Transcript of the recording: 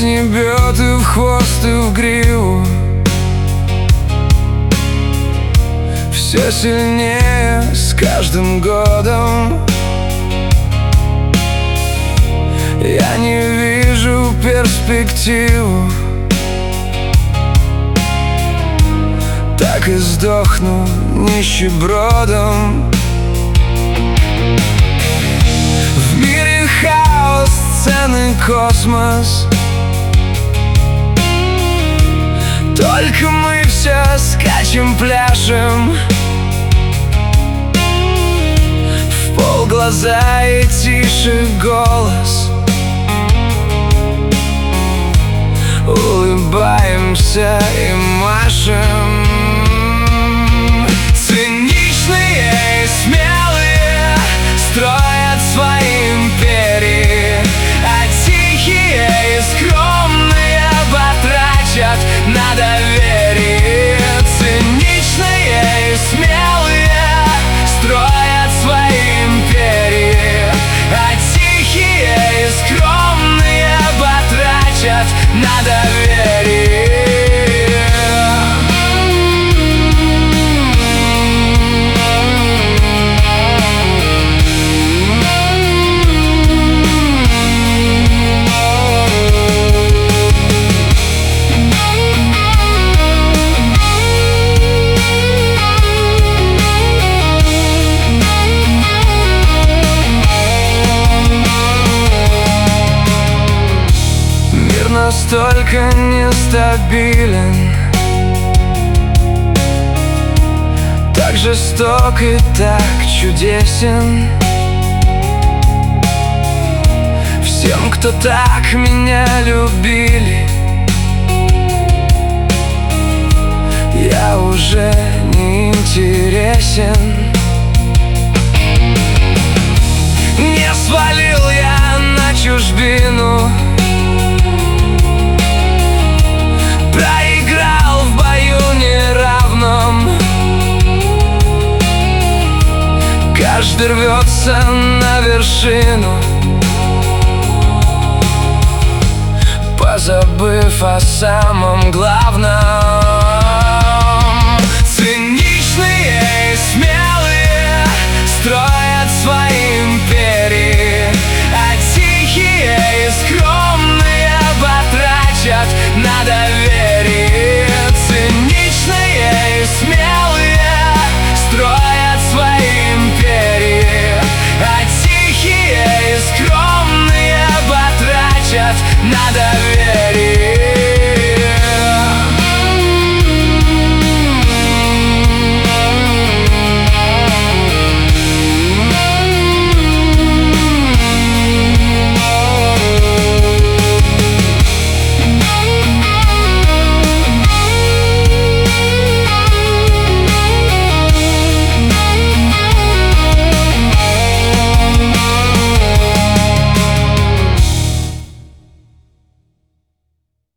жизни бьет и в хвост, и в гриву. Все сильнее с каждым годом. Я не вижу перспективу, так и сдохну нищебродом. В мире хаос, ценный космос. Только мы все скачем, пляшем. В полглаза и тише голос. Улыбаемся и машем. Циничные и смелые строят свои империи, а тихие и скромные батрачат на доверии. Циничные и смелые строят свои империи, а тихие и скромные батрачат на доверии. Настолько нестабилен, так жесток и так чудесен. Всем, кто так меня любили, я уже не интересен. Не свалил я на чужбину, проиграл в бою неравном. Каждый рвется на вершину, позабыв о самом главном.